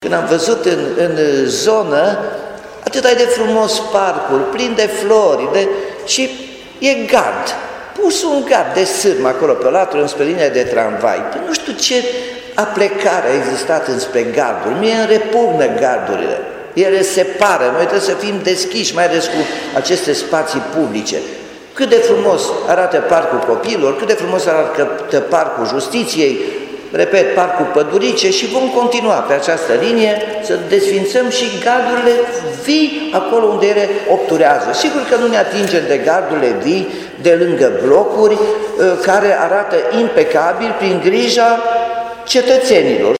când am văzut în zonă atât de frumos parcul, plin de flori, și e gard, pus un gard de sârmă acolo pe o latură înspre linia de tramvai. Nu știu ce aplecare a existat înspre garduri, mie îmi repugnă gardurile, ele separă, noi trebuie să fim deschiși, mai ales cu aceste spații publice. Cât de frumos arată parcul copiilor, cât de frumos arată parcul Justiției, repet, parcul Pădurice, și vom continua pe această linie să desfințăm și gardurile vii acolo unde ele obturează. Sigur că nu ne atingem de gardurile vii de lângă blocuri care arată impecabil prin grija cetățenilor.